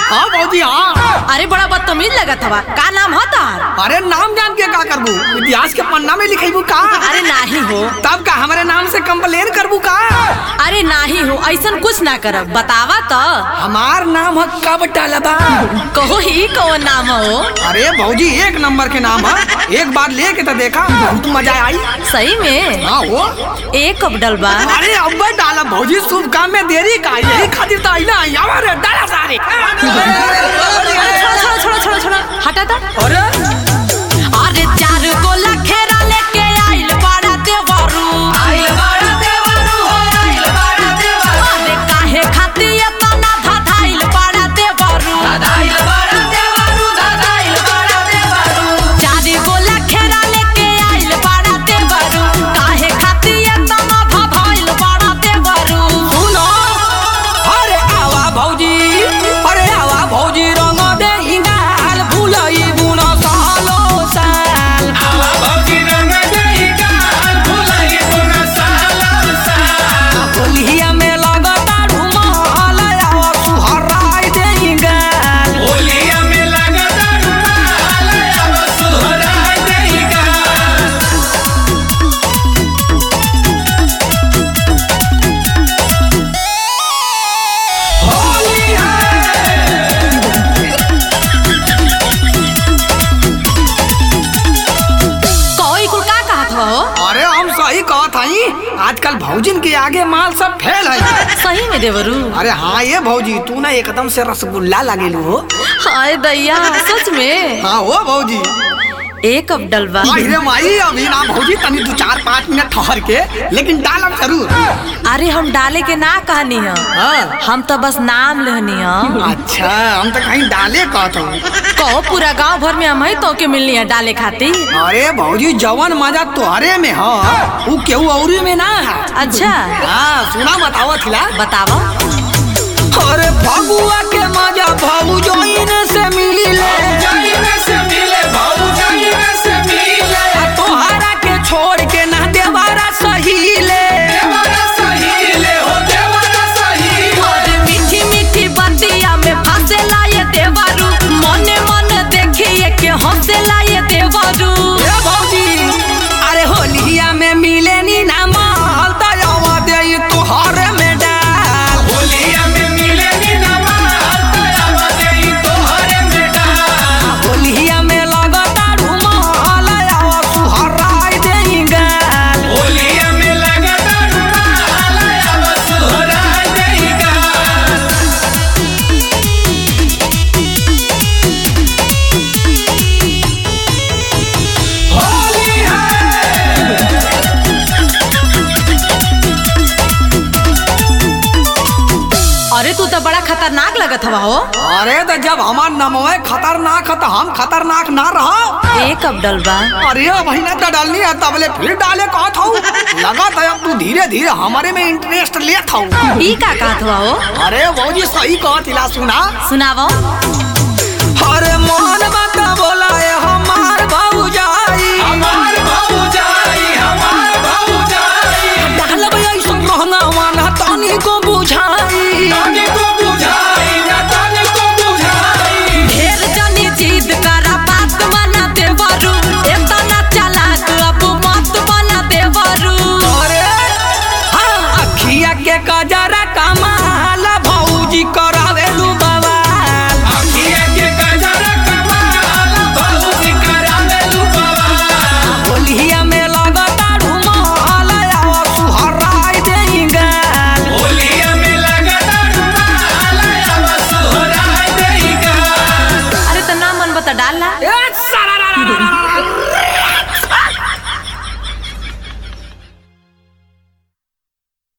हाँ भौजी हाँ। अरे बड़ा बदतमीज लगत हवा। का नाम है तार? अरे नाम जान के का करबू? इतिहास के पन्ना में लिखेबू का? अरे नाही हो। तब का हमारे नाम से कंप्लेन करबू का? अरे नाही हो, ऐसन कुछ ना करब। बतावा तो। हमार नाम है कब टालबा। कहो ही कौन नाम हो? अरे भौजी एक नंबर के नाम है, एक बार लेके तो देखा बहुत मजा आई। सही में? हाँ हो। एक कब डलबा? अरे अब डाला भौजी, शुभ काम में देरी का, यही खातिर तो आइला यार डाला सारे। छोड़ा छोड़ा छोड़ा हटा था। अरे अरे 4 गोला खेरा लेके आइल बाड़ा देवरू। आइल बाड़ा देवरू हो, आइल बाड़ा देवरू। अरे काहे खातिर इतना धाधाइल बाड़ा देवरू? धाधाइल बाड़ा देवरू, धाधाइल बाड़ा देवरू। 4 गोला खेरा लेके आइल बाड़ा देवरू। काहे खातिर इतना धाधाइल बाड़ा देवरू? सुनो, अरे आवा भौजी, अरे आवा भौजी रंग दे इंगाल भूलई गुण सालो साल। आवा भौजी रंग दे गाल भुलई गुण सालो साल। होलिया में लगता ढुमाल, आवा सुहराई दे इंगाल। होलिया में लगता रुमाल, आवा सुहराई दे गाल। होली है कोई कुल का कहत हो? अरे हम सही कहत हई, आजकल भौजिन के आगे माल सब फेल है। सही में देवरू? अरे हाँ ये भौजी, तू ना एकदम से रसगुल्ला लागेलू हो। हाय दैया, सच में? हाँ हो भौजी। एक कब डलबा? अरे माई अभी ना भौजी, तनी 2-4-5 मिनट ठहर के, लेकिन डालब जरूर। अरे हम डाले के ना कहनी है, हाँ हम तो बस नाम लेनी है। अच्छा, हम तो कहीं डाले कहत हूँ। कहो पूरा गांव भर में हम ही तो के मिलनी है डाले खातिर। अरे भौजी जवन मजा तोहरे में है, वो केहू औरी में ना है। अच्छा हाँ सुना बताओ थिला। बतावा। अरे फगुआ के मजा भौजोइन से मिले, जाइने से मिले भौजाइने से मिले। तोहरा के छोड़ के ना देवारा सहीले। देवरा सहीले हो, देवरा सहीले। और मीठी मीठी बतिया में फंसे लाए देवरू। मने मन देखिए के हंसे लाए देवरू। ए भौजी, अरे होलिया में मिले नी ना माल, दयावा दे तोहरे में डाल। होलिया में मिले नी नमाल, दयावा देई तोहरे में डाल। होलिया में लगता ढुमाल, आवा सुहराई दे गाल। होलिया में लगता रुमाल, आवा सुहराई दे गाल। होली है अरे तू तो बड़ा खतरनाक लगत हवा हो। अरे तो जब हमार नमवे खतरनाक है तो हम खतरनाक ना रहो। एक कब डलबा? अरे महीना तो डालनी है, तबले फिर डाले कहत हूँ। लगा था अब तू धीरे धीरे हमारे में इंटरेस्ट लेत हूँ। ई का कहत हवा हो? अरे भौजी सही कहत हिला, सुना। सुनावो।